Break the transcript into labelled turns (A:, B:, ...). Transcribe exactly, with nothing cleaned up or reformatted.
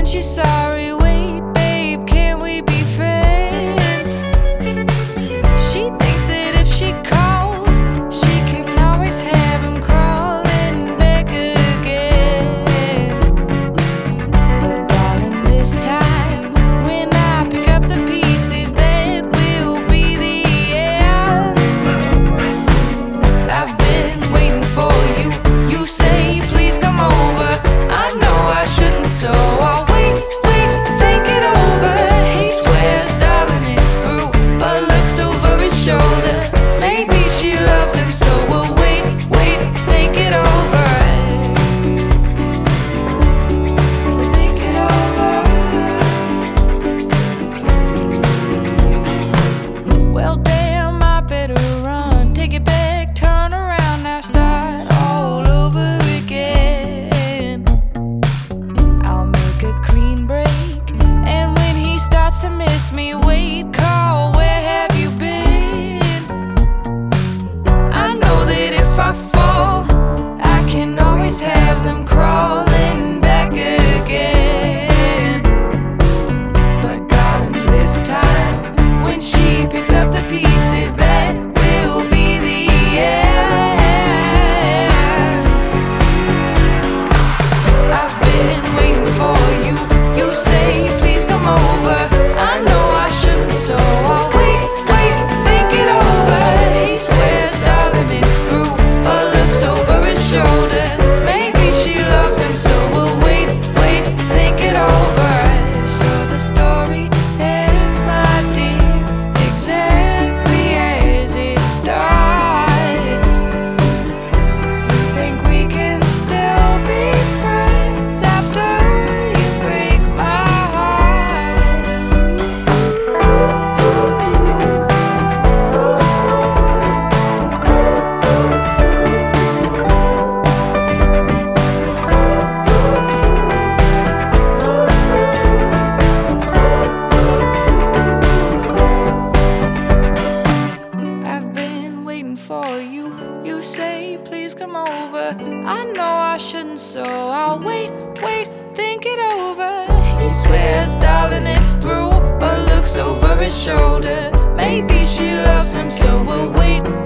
A: she's sorry. Wait, babe, can we be friends? She thinks that if she calls, she can always have him crawling back again. But darling, this time when I pick up the pieces, that will be the end. I've been waiting for you. You say please come over. I know I shouldn't, so I'll wait, wait, think it over. He swears, darling, it's through, but looks over his shoulder. Maybe she loves him, so we'll wait, wait, think it over. Think it over. Well, damn, I better run. Take it back, turn around, now start all over again. I'll make a clean break, and when he starts to miss me, wait, call, where have you been? I know that if I fall, I can always have them crawling back again. But darling, this time when she picks up the pieces, that will be the end. I've been waiting for you. You say please come over. I know I shouldn't, so I'll wait, wait, think it over. He swears, darling, it's through, but looks over his shoulder. Maybe she loves him, so we'll wait, wait, think it over. So the story ends, my dear, exactly as it starts. You think we can still be friends after you break my I've been waiting for you. You say please come over. I know I shouldn't, so I'll wait, wait, think it over. He swears, darling, it's through, but looks over his shoulder. Maybe she loves him, so we'll wait,